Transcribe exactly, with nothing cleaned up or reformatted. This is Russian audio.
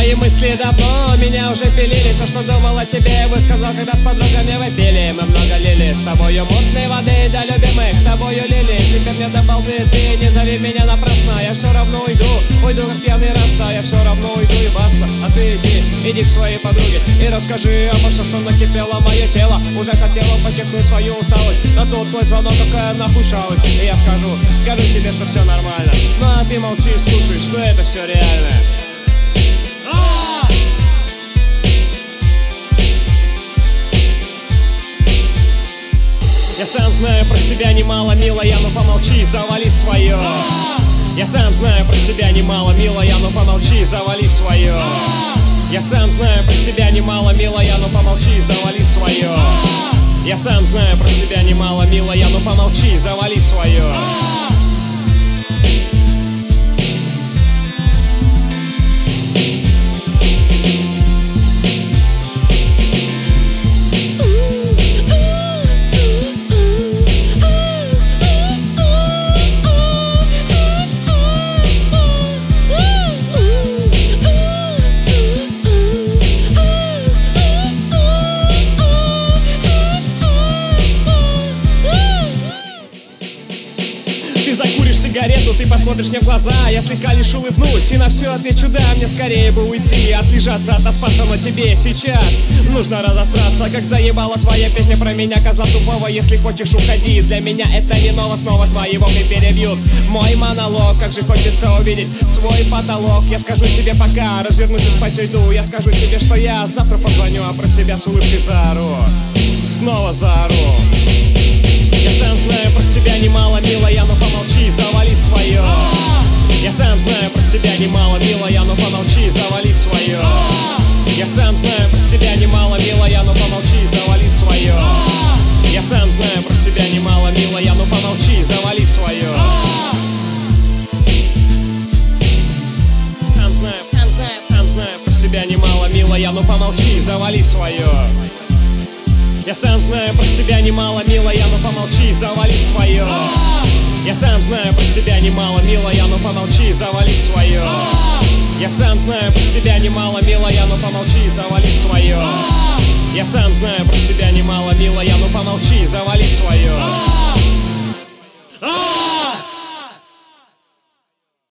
Твои мысли давно меня уже пилили. Все, что думал о тебе, высказал, когда с подругами выпили. Мы много лили с тобою мутной воды для любимых, тобою лили. Теперь мне до балды, ты не зови меня напрасно. Я все равно уйду, уйду как пьяный раста. Я все равно уйду и баста. А ты иди, иди к своей подруге и расскажи обо всем, что накипело мое тело. Уже хотела потихнуть свою усталость, но тут твой звонок, какая нахуй шалость. И я скажу, скажу тебе, что все нормально. Ну а ты молчи и слушай, что это все реально. Я сам знаю про себя немало, милая, ну помолчи, завали свое. Я сам знаю про себя немало, милая, ну помолчи, завали свое. Я сам знаю про себя немало, милая, ну помолчи, завали свое. Я сам знаю про себя немало, милая, ну помолчи, завали свое. Сигарету, ты посмотришь мне в глаза, я слегка лишь улыбнусь и на все отвечу да. Мне скорее бы уйти, отлежаться, отоспаться, но тебе сейчас нужно разосраться. Как заебала твоя песня про меня, козла тупого. Если хочешь, уходи, для меня это не ново. Снова твои вопли перебьют мой монолог. Как же хочется увидеть свой потолок. Я скажу тебе пока, развернусь и спать уйду. Я скажу тебе, что я завтра позвоню, а про себя с улыбкой заору, снова заору. Я сам знаю про себя немало, милая, но помолчи, завали свое. Я сам знаю про себя немало, милая, но помолчи, завали свое. Я сам знаю про себя немало, милая, но помолчи, завали свое. Я сам знаю про себя немало, милая, но помолчи, завали свое. Сам знаю, сам знаю, сам знаю про себя немало, милая, но помолчи, завали свое. Я сам знаю про себя немало, милая, но помолчи, завали свое. Я сам знаю про себя немало, милая, но помолчи, завали свое. Я сам знаю про себя немало, милая, но помолчи, завали свое. Я сам знаю про себя немало, милая, но помолчи, завали свое.